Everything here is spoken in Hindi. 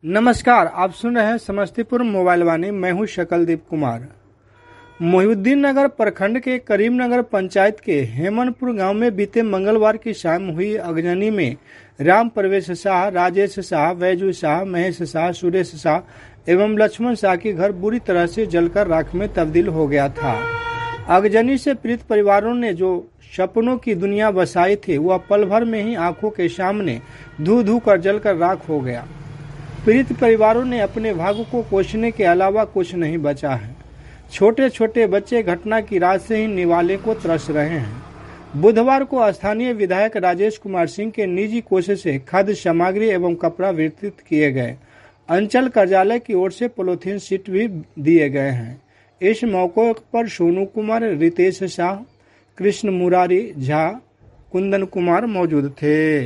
नमस्कार, आप सुन रहे हैं समस्तीपुर मोबाइल वाणी। मैं हूं शकलदीप कुमार। मोहिउद्दीन नगर प्रखंड के करीमनगर पंचायत के हेमनपुर गांव में बीते मंगलवार की शाम हुई अगजनी में राम प्रवेश शाह, राजेश शाह, बैजू शाह, महेश शाह, सुरेश शाह एवं लक्ष्मण शाह के घर बुरी तरह से जलकर राख में तब्दील हो गया था। अगजनी से पीड़ित परिवारों ने जो सपनों की दुनिया बसाई थी वह पल भर में ही आंखों के सामने धू धू कर जलकर राख हो गया। पीड़ित परिवारों ने अपने भाग्य को कोसने के अलावा कुछ नहीं बचा है। छोटे छोटे बच्चे घटना की रात से ही निवाले को तरस रहे हैं। बुधवार को स्थानीय विधायक राजेश कुमार सिंह के निजी कोष से खाद्य सामग्री एवं कपड़ा वितरित किए गए। अंचल कार्यालय की ओर से पॉलीथीन शीट भी दिए गए हैं। इस मौके पर सोनू कुमार, रितेश शाह, कृष्ण मुरारी झा, कुंदन कुमार मौजूद थे।